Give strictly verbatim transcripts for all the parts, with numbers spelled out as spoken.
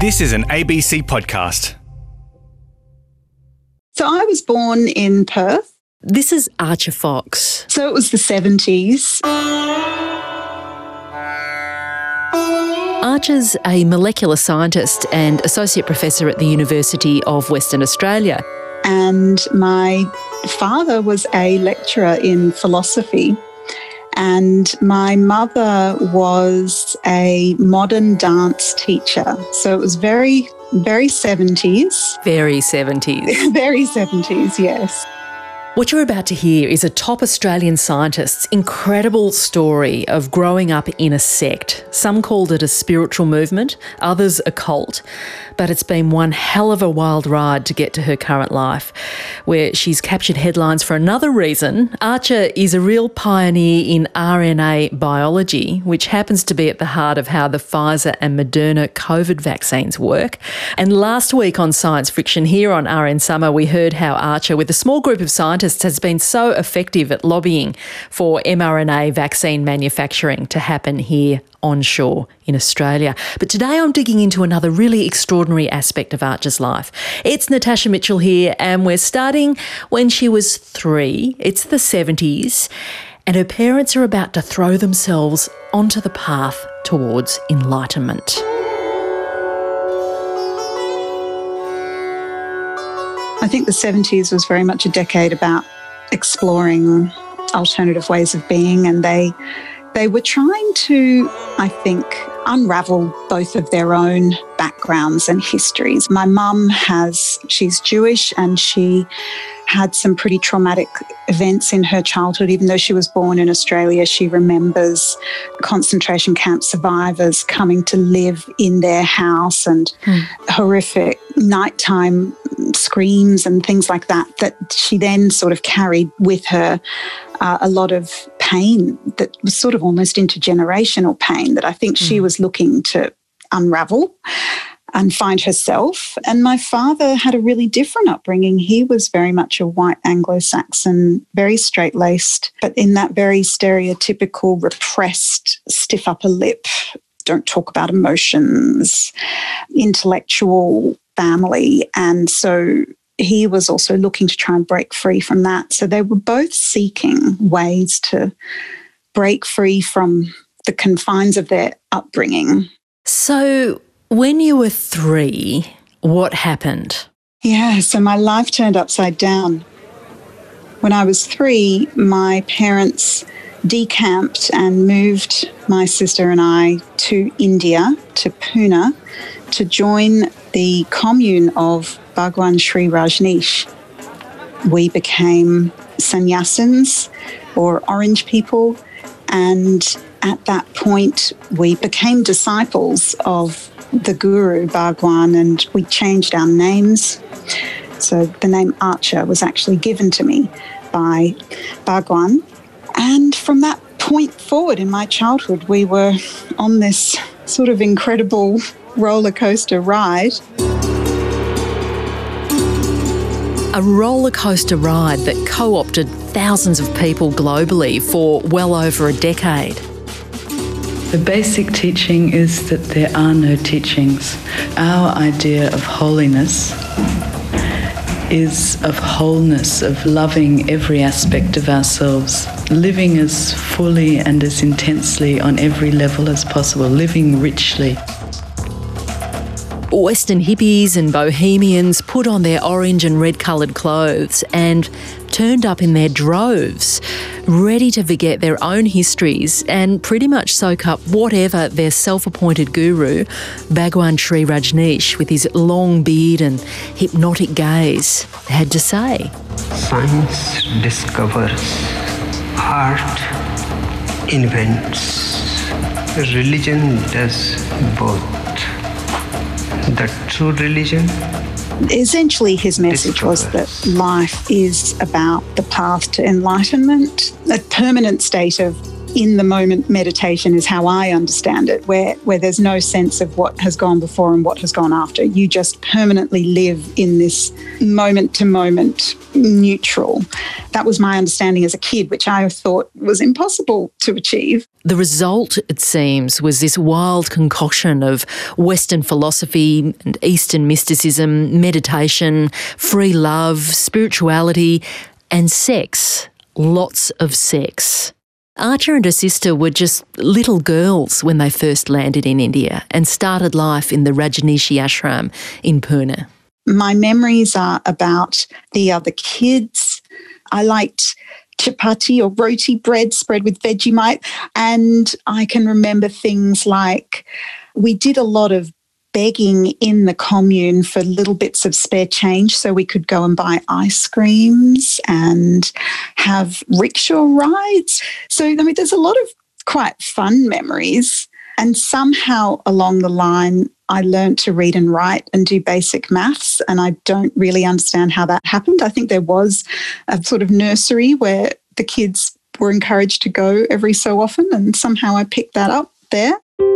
This is an A B C podcast. So I was born in Perth. This is Archer Fox. So it was the seventies. Archer's a molecular scientist and associate professor at the University of Western Australia. And my father was a lecturer in philosophy. And my mother was a modern dance teacher. So it was very, very seventies. Very seventies. Very seventies, yes. What you're about to hear is a top Australian scientist's incredible story of growing up in a sect. Some called it a spiritual movement, others a cult, but it's been one hell of a wild ride to get to her current life, where she's captured headlines for another reason. Archer is a real pioneer in R N A biology, which happens to be at the heart of how the Pfizer and Moderna COVID vaccines work. And last week on Science Friction here on R N Summer, we heard how Archer, with a small group of scientists, has been so effective at lobbying for mRNA vaccine manufacturing to happen here onshore in Australia. But today I'm digging into another really extraordinary aspect of Archer's life. It's Natasha Mitchell here, and we're starting when she was three. It's the seventies, and her parents are about to throw themselves onto the path towards enlightenment. I think the seventies was very much a decade about exploring alternative ways of being, and they they were trying to, I think, unravel both of their own backgrounds and histories. My mum has, she's Jewish, and she had some pretty traumatic events in her childhood. Even though she was born in Australia, she remembers concentration camp survivors coming to live in their house and mm. horrific nighttime screams and things like that, that she then sort of carried with her uh, a lot of pain that was sort of almost intergenerational pain that I think mm. she was looking to unravel and find herself. And my father had a really different upbringing. He was very much a white Anglo-Saxon, very straight-laced, but in that very stereotypical, repressed, stiff upper lip, don't talk about emotions, intellectual family. And so he was also looking to try and break free from that. So they were both seeking ways to break free from the confines of their upbringing. So when you were three, what happened? Yeah, so my life turned upside down. When I was three, my parents decamped and moved my sister and I to India, to Pune, to join the commune of Bhagwan Sri Rajneesh. We became sannyasins, or orange people, and at that point we became disciples of the Guru Bhagwan, and we changed our names. So the name Archer was actually given to me by Bhagwan. And from that point forward in my childhood, we were on this sort of incredible roller coaster ride. A roller coaster ride that co-opted thousands of people globally for well over a decade. The basic teaching is that there are no teachings. Our idea of holiness is of wholeness, of loving every aspect of ourselves, living as fully and as intensely on every level as possible, living richly. Western hippies and bohemians put on their orange and red coloured clothes and turned up in their droves, ready to forget their own histories and pretty much soak up whatever their self-appointed guru, Bhagwan Sri Rajneesh, with his long beard and hypnotic gaze, had to say. Science discovers, art invents, religion does both. The true religion? Essentially, his message was that life is about the path to enlightenment. A permanent state of in-the-moment meditation is how I understand it, where, where there's no sense of what has gone before and what has gone after. You just permanently live in this moment-to-moment neutral. That was my understanding as a kid, which I thought was impossible to achieve. The result, it seems, was this wild concoction of Western philosophy and Eastern mysticism, meditation, free love, spirituality, and sex. Lots of sex. Archer and her sister were just little girls when they first landed in India and started life in the Rajneeshi ashram in Pune. My memories are about the other kids. I liked chapati or roti bread spread with Vegemite. And I can remember things like we did a lot of begging in the commune for little bits of spare change so we could go and buy ice creams and have rickshaw rides. So, I mean, there's a lot of quite fun memories. And somehow along the line, I learned to read and write and do basic maths, and I don't really understand how that happened. I think there was a sort of nursery where the kids were encouraged to go every so often, and somehow I picked that up there.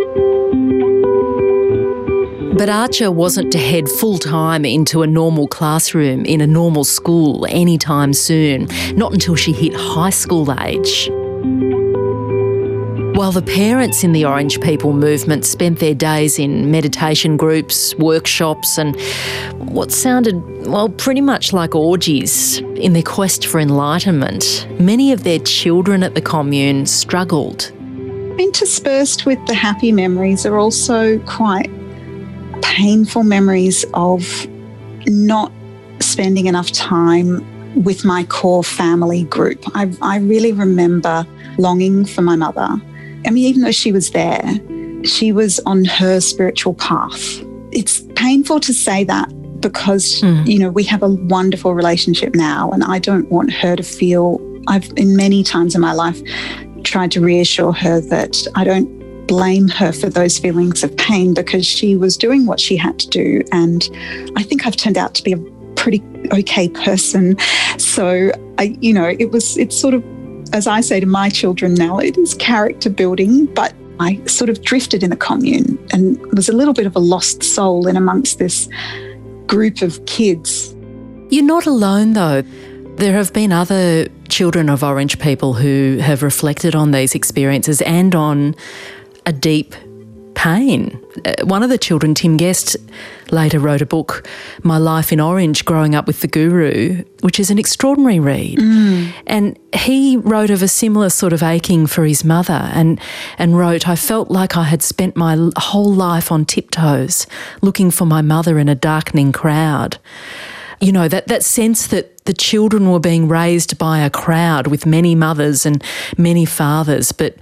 But Archer wasn't to head full-time into a normal classroom in a normal school anytime soon, not until she hit high school age. While the parents in the Orange People movement spent their days in meditation groups, workshops and what sounded, well, pretty much like orgies in their quest for enlightenment, many of their children at the commune struggled. Interspersed with the happy memories are also quite painful memories of not spending enough time with my core family group. I, I really remember longing for my mother. I mean, even though she was there, she was on her spiritual path. It's painful to say that because, mm. you know, we have a wonderful relationship now, and I don't want her to feel, I've, in many times in my life, tried to reassure her that I don't blame her for those feelings of pain because she was doing what she had to do. And I think I've turned out to be a pretty okay person. So, I, you know, it was, it's sort of, as I say to my children now, it is character building, but I sort of drifted in the commune and was a little bit of a lost soul in amongst this group of kids. You're not alone though. There have been other children of Orange People who have reflected on these experiences and on a deep pain. One of the children, Tim Guest, later wrote a book, My Life in Orange, Growing Up with the Guru, which is an extraordinary read. Mm. And he wrote of a similar sort of aching for his mother and, and wrote, I felt like I had spent my whole life on tiptoes looking for my mother in a darkening crowd. You know, that, that sense that the children were being raised by a crowd with many mothers and many fathers, but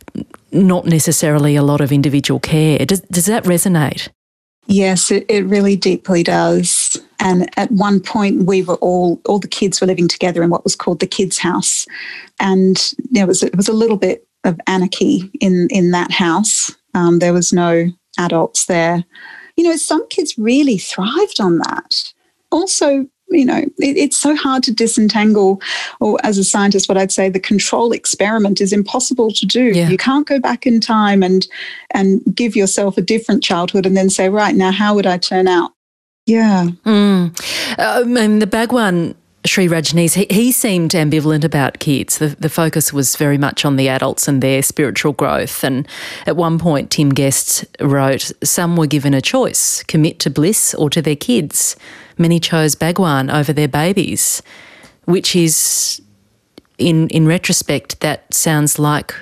not necessarily a lot of individual care. Does, does that resonate? Yes, it, it really deeply does. And at one point we were all, all the kids were living together in what was called the kids' house. And there was, it was a little bit of anarchy in, in that house. Um, there was no adults there. You know, some kids really thrived on that. Also, you know, it, it's so hard to disentangle, or as a scientist, what I'd say the control experiment is impossible to do. Yeah. You can't go back in time and and give yourself a different childhood and then say, right, now how would I turn out? Yeah. Mm. Um, and the Bhagwan, Sri Rajneesh, he, he seemed ambivalent about kids. The, the focus was very much on the adults and their spiritual growth. And at one point, Tim Guest wrote, some were given a choice, commit to bliss or to their kids. Many chose Bhagwan over their babies, which is, in in retrospect, that sounds like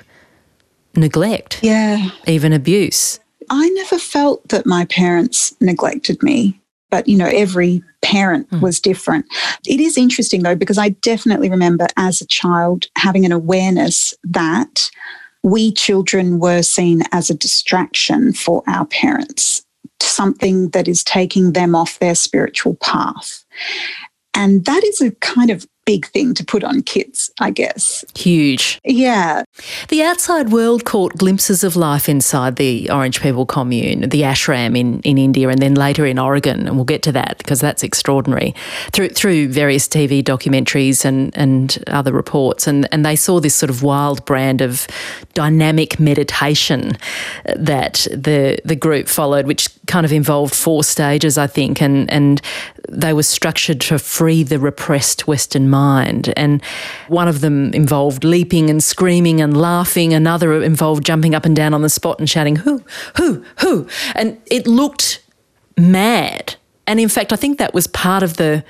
neglect. Yeah. Even abuse. I never felt that my parents neglected me, but, you know, every parent mm. was different. It is interesting, though, because I definitely remember as a child having an awareness that we children were seen as a distraction for our parents, something that is taking them off their spiritual path. And that is a kind of big thing to put on kids, I guess. Huge. Yeah. The outside world caught glimpses of life inside the Orange People commune, the ashram in, in India and then later in Oregon, and we'll get to that because that's extraordinary, through through various T V documentaries and, and other reports. And, and they saw this sort of wild brand of dynamic meditation that the the group followed, which kind of involved four stages, I think, and, and they were structured to free the repressed Western mind. mind. And one of them involved leaping and screaming and laughing. Another involved jumping up and down on the spot and shouting, who, who, who? And it looked mad. And in fact, I think that was part of the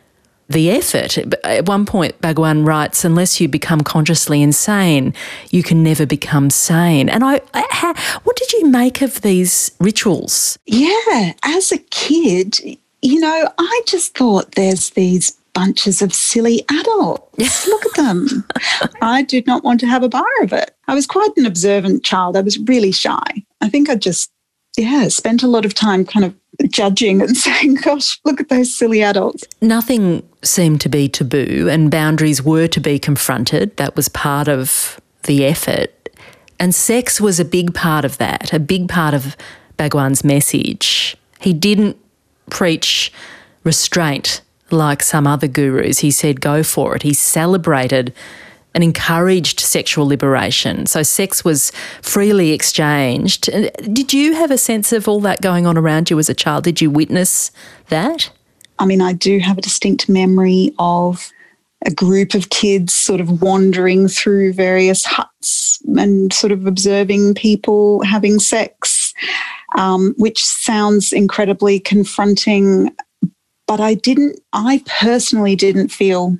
the effort. At one point, Bhagwan writes, unless you become consciously insane, you can never become sane. And I, I how, what did you make of these rituals? Yeah, as a kid, you know, I just thought there's these bunches of silly adults. Look at them. I did not want to have a bar of it. I was quite an observant child. I was really shy. I think I just, yeah, spent a lot of time kind of judging and saying, gosh, look at those silly adults. Nothing seemed to be taboo and boundaries were to be confronted. That was part of the effort. And sex was a big part of that, a big part of Bhagwan's message. He didn't preach restraint like some other gurus. He said, go for it. He celebrated and encouraged sexual liberation. So sex was freely exchanged. Did you have a sense of all that going on around you as a child? Did you witness that? I mean, I do have a distinct memory of a group of kids sort of wandering through various huts and sort of observing people having sex, um, which sounds incredibly confronting. But I didn't, I personally didn't feel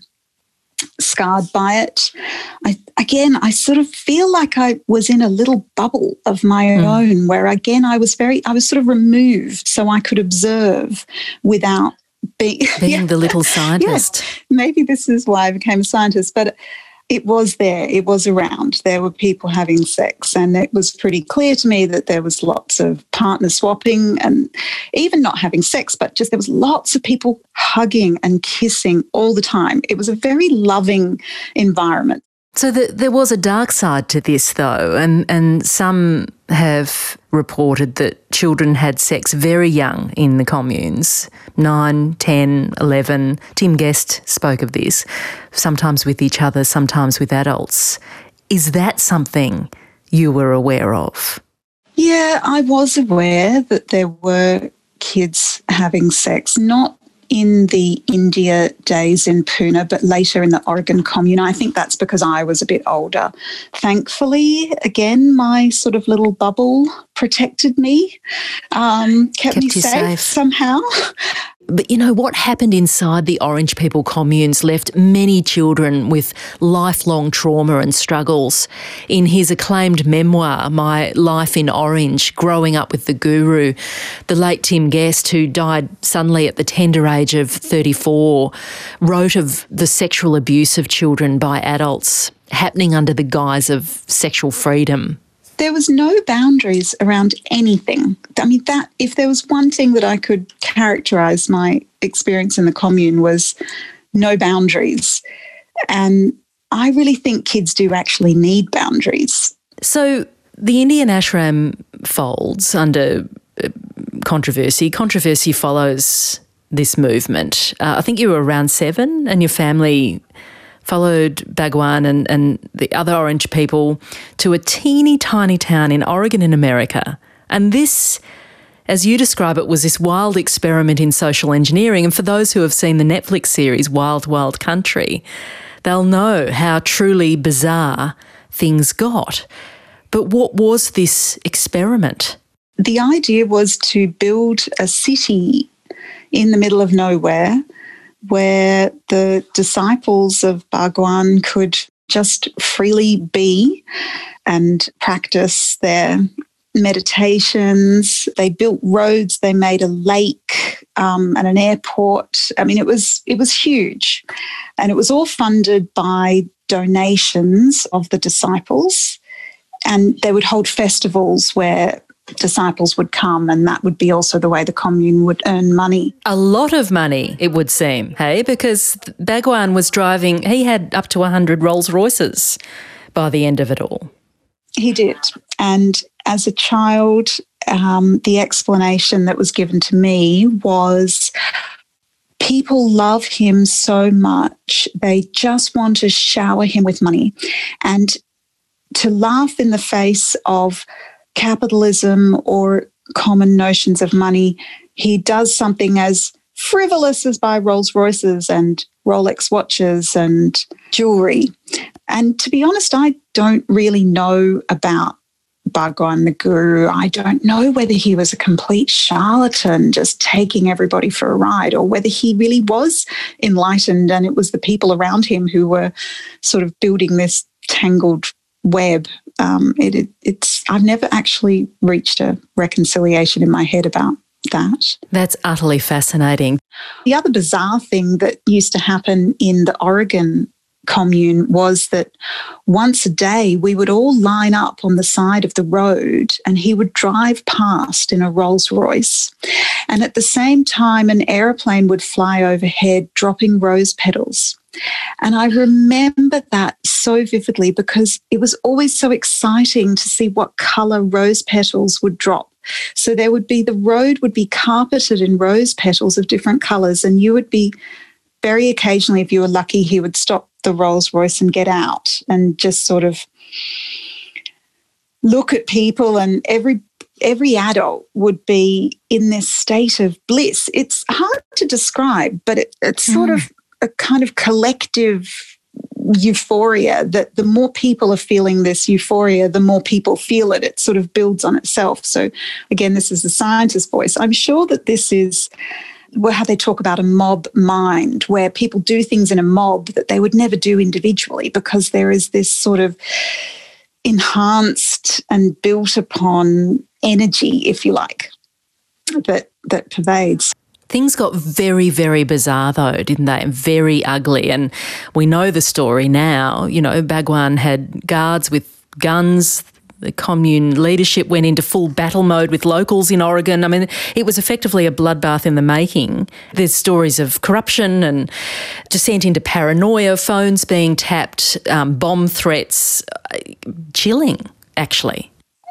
scarred by it. I, again, I sort of feel like I was in a little bubble of my mm. own where, again, I was very, I was sort of removed so I could observe without being... Being yeah, the little scientist. Yeah, maybe this is why I became a scientist, but it was there, it was around. There were people having sex and it was pretty clear to me that there was lots of partner swapping and even not having sex, but just there was lots of people hugging and kissing all the time. It was a very loving environment. So the, there was a dark side to this though, and, and some have reported that children had sex very young in the communes, nine, ten, eleven. Tim Guest spoke of this, sometimes with each other, sometimes with adults. Is that something you were aware of? Yeah, I was aware that there were kids having sex, not in the India days in Pune, but later in the Oregon commune. I think that's because I was a bit older. Thankfully, again, my sort of little bubble protected me, um, kept, kept me safe, safe somehow. But you know, what happened inside the Orange People communes left many children with lifelong trauma and struggles. In his acclaimed memoir, My Life in Orange, Growing Up with the Guru, the late Tim Guest, who died suddenly at the tender age of thirty-four, wrote of the sexual abuse of children by adults happening under the guise of sexual freedom. There was no boundaries around anything. I mean, that if there was one thing that I could characterise my experience in the commune was no boundaries. And I really think kids do actually need boundaries. So the Indian ashram folds under controversy. Controversy follows this movement. Uh, I think you were around seven and your family followed Bhagwan and, and the other Orange People to a teeny tiny town in Oregon in America. And this, as you describe it, was this wild experiment in social engineering. And for those who have seen the Netflix series Wild Wild Country, they'll know how truly bizarre things got. But what was this experiment? The idea was to build a city in the middle of nowhere where the disciples of Bhagwan could just freely be and practice their meditations. They built roads, they made a lake um, and an airport. I mean, it was it was huge. And it was all funded by donations of the disciples. And they would hold festivals where disciples would come, and that would be also the way the commune would earn money. A lot of money, it would seem, hey, because Bhagwan was driving, he had up to one hundred Rolls Royces by the end of it all. He did. And as a child, um, the explanation that was given to me was people love him so much, they just want to shower him with money. And to laugh in the face of capitalism or common notions of money, he does something as frivolous as buy Rolls Royces and Rolex watches and jewellery. And to be honest, I don't really know about Bhagwan, the guru. I don't know whether he was a complete charlatan just taking everybody for a ride, or whether he really was enlightened and it was the people around him who were sort of building this tangled web. Um, it, it, it's I've never actually reached a reconciliation in my head about that. That's utterly fascinating. The other bizarre thing that used to happen in the Oregon commune was that once a day we would all line up on the side of the road and he would drive past in a Rolls Royce, and at the same time an aeroplane would fly overhead dropping rose petals. And I remember that so vividly because it was always so exciting to see what colour rose petals would drop. So there would be, the road would be carpeted in rose petals of different colours, and you would be, very occasionally, if you were lucky, he would stop the Rolls Royce and get out and just sort of look at people, and every every adult would be in this state of bliss. It's hard to describe, but it, it's mm. sort of a kind of collective euphoria that the more people are feeling this euphoria, the more people feel it. It sort of builds on itself. So again, this is the scientist's voice. I'm sure that this is how they talk about a mob mind, where people do things in a mob that they would never do individually because there is this sort of enhanced and built upon energy, if you like, that that pervades. Things got very, very bizarre though, didn't they? Very ugly. And we know the story now. You know, Bhagwan had guards with guns. The commune leadership went into full battle mode with locals in Oregon. I mean, it was effectively a bloodbath in the making. There's stories of corruption and descent into paranoia, phones being tapped, um, bomb threats. Chilling, actually.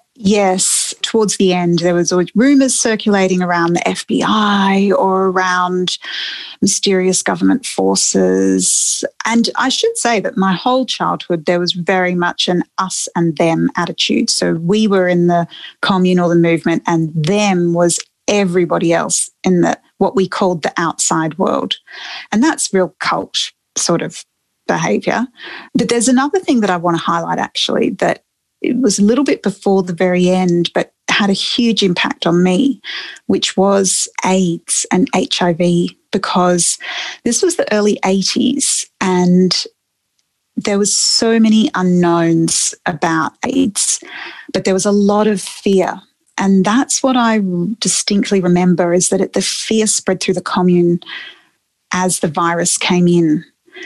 Yes, towards the end, there was always rumours circulating around the F B I or around mysterious government forces. And I should say that my whole childhood, there was very much an us and them attitude. So we were in the commune or the movement, and them was everybody else in the what we called the outside world. And that's real cult sort of behaviour. But there's another thing that I want to highlight, actually, that it was a little bit before the very end, but had a huge impact on me, which was AIDS and H I V, because this was the early eighties and there was so many unknowns about AIDS, but there was a lot of fear. And that's what I distinctly remember, is that it, the fear spread through the commune as the virus came in.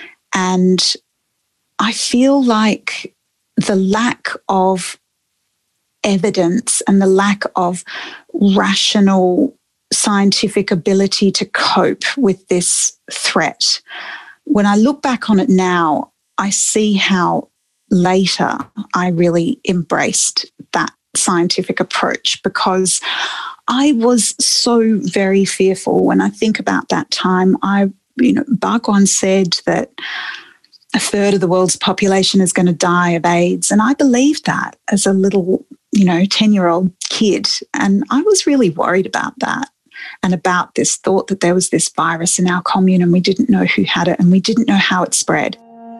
And I feel like the lack of evidence and the lack of rational scientific ability to cope with this threat, when I look back on it now, I see how later I really embraced that scientific approach, because I was so very fearful. When I think about that time, I, you know, Bhagwan said that a third of the world's population is going to die of AIDS. And I believed that as a little, you know, ten-year-old kid. And I was really worried about that and about this thought that there was this virus in our commune and we didn't know who had it and we didn't know how it spread.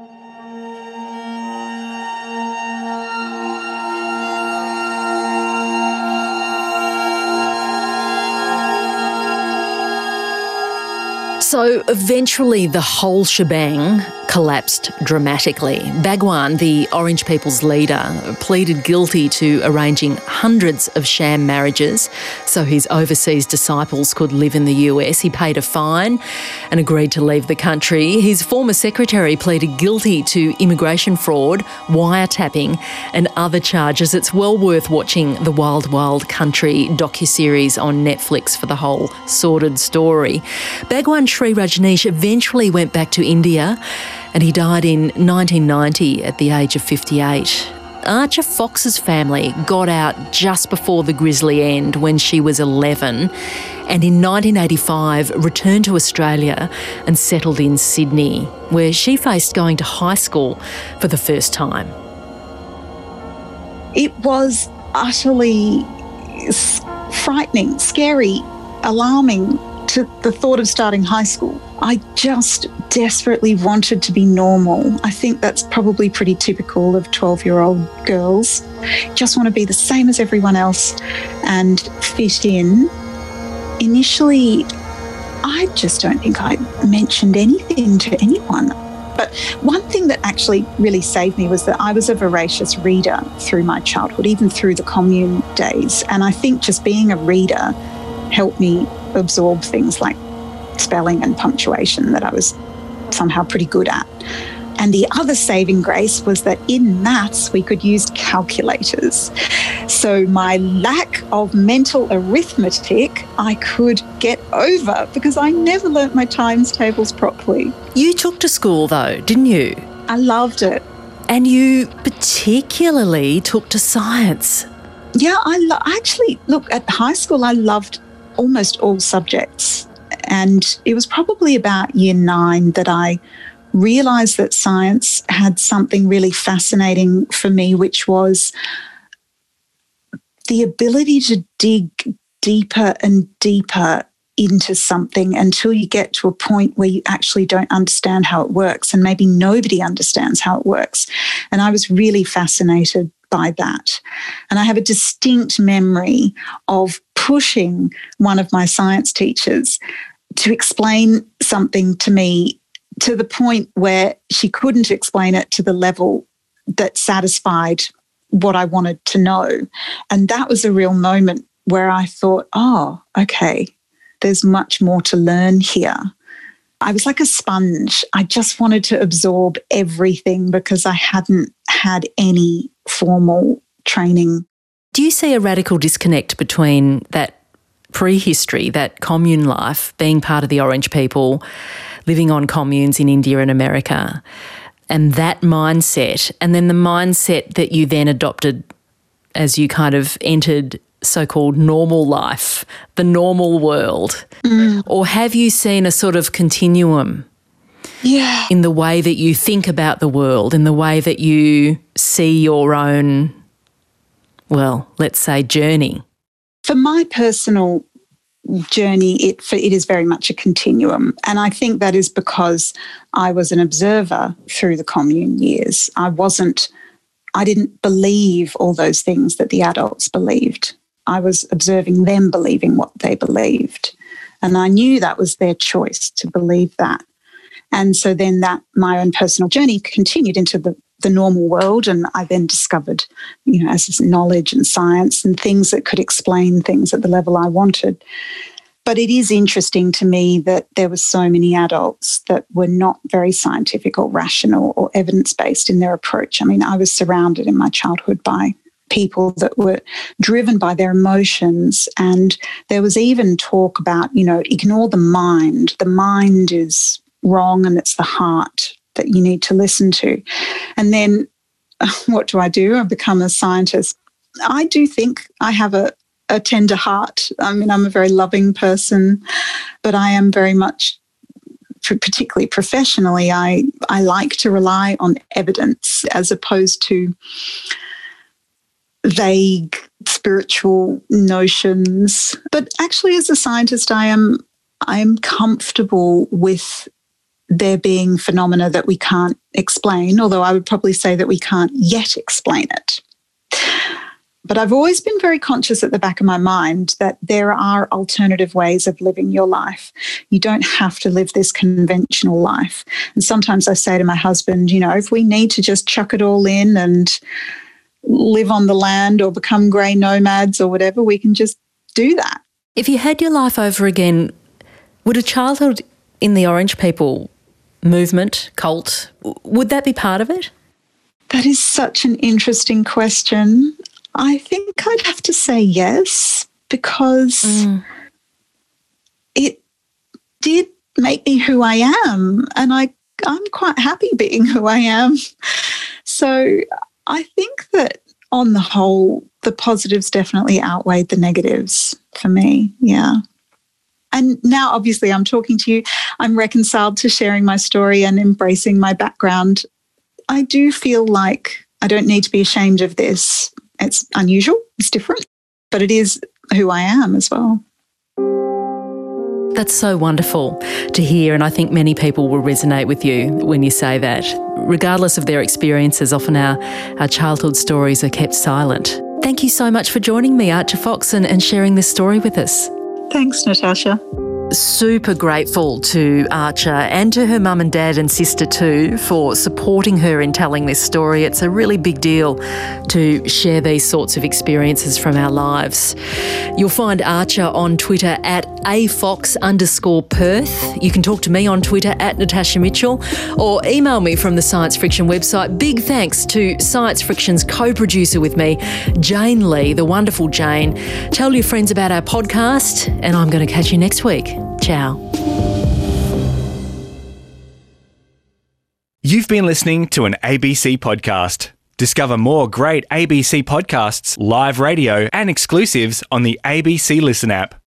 So eventually the whole shebang collapsed dramatically. Bhagwan, the Orange People's leader, pleaded guilty to arranging hundreds of sham marriages so his overseas disciples could live in the U S. He paid a fine and agreed to leave the country. His former secretary pleaded guilty to immigration fraud, wiretapping and other charges. It's well worth watching the Wild Wild Country docuseries on Netflix for the whole sordid story. Bhagwan Sri Rajneesh eventually went back to India and he died in nineteen ninety at the age of fifty-eight. Archer Fox's family got out just before the grisly end when she was eleven, and in nineteen eighty-five returned to Australia and settled in Sydney, where she faced going to high school for the first time. It was utterly frightening, scary, alarming. to the thought of starting high school. I just desperately wanted to be normal. I think that's probably pretty typical of twelve-year-old girls. Just want to be the same as everyone else and fit in. Initially, I just don't think I mentioned anything to anyone. But one thing that actually really saved me was that I was a voracious reader through my childhood, even through the commune days. And I think just being a reader helped me absorb things like spelling and punctuation that I was somehow pretty good at. And the other saving grace was that in maths, we could use calculators. So my lack of mental arithmetic, I could get over because I never learnt my times tables properly. You took to school though, didn't you? I loved it. And you particularly took to science. Yeah, I lo- actually, look, at high school, I loved almost all subjects. And it was probably about year nine that I realised that science had something really fascinating for me, which was the ability to dig deeper and deeper into something until you get to a point where you actually don't understand how it works, and maybe nobody understands how it works. And I was really fascinated by that. And I have a distinct memory of pushing one of my science teachers to explain something to me to the point where she couldn't explain it to the level that satisfied what I wanted to know. And that was a real moment where I thought, oh, okay, there's much more to learn here. I was like a sponge. I just wanted to absorb everything because I hadn't had any formal training. Do you see a radical disconnect between that prehistory, that commune life, being part of the Orange people, living on communes in India and America, and that mindset, and then the mindset that you then adopted as you kind of entered so-called normal life, the normal world? Mm. Or have you seen a sort of continuum yeah. in the way that you think about the world, in the way that you see your own, well, let's say journey? For my personal journey, it, for, it is very much a continuum. And I think that is because I was an observer through the commune years. I wasn't, I didn't believe all those things that the adults believed. I was observing them believing what they believed. And I knew that was their choice to believe that. And so then that my own personal journey continued into the, the normal world. And I then discovered, you know, as knowledge and science and things that could explain things at the level I wanted. But it is interesting to me that there were so many adults that were not very scientific or rational or evidence-based in their approach. I mean, I was surrounded in my childhood by people that were driven by their emotions. And there was even talk about, you know, ignore the mind. The mind is wrong and it's the heart that you need to listen to. And then what do I do? I become a scientist. I do think I have a, a tender heart. I mean, I'm a very loving person, but I am very much, particularly professionally, I, I like to rely on evidence as opposed to vague spiritual notions. But actually, as a scientist, I am I am comfortable with there being phenomena that we can't explain, although I would probably say that we can't yet explain it. But I've always been very conscious at the back of my mind that there are alternative ways of living your life. You don't have to live this conventional life. And sometimes I say to my husband, you know, if we need to just chuck it all in and live on the land or become grey nomads or whatever, we can just do that. If you had your life over again, would a childhood in the Orange people movement, cult, would that be part of it? That is such an interesting question. I think I'd have to say yes, because mm. it did make me who I am, and I, I'm quite happy being who I am. So I think that on the whole, the positives definitely outweighed the negatives for me, yeah. And now, obviously, I'm talking to you. I'm reconciled to sharing my story and embracing my background. I do feel like I don't need to be ashamed of this. It's unusual, it's different, but it is who I am as well. That's so wonderful to hear, and I think many people will resonate with you when you say that. Regardless of their experiences, often our, our childhood stories are kept silent. Thank you so much for joining me, Archer Fox, and, and sharing this story with us. Thanks, Natasha. Super grateful to Archer and to her mum and dad and sister too for supporting her in telling this story. It's a really big deal to share these sorts of experiences from our lives. You'll find Archer on Twitter at afox underscore Perth. You can talk to me on Twitter at Natasha Mitchell or email me from the Science Friction website. Big thanks to Science Friction's co-producer with me, Jane Lee, the wonderful Jane. Tell your friends about our podcast, and I'm going to catch you next week. Ciao. You've been listening to an A B C podcast. Discover more great A B C podcasts, live radio, and exclusives on the A B C Listen app.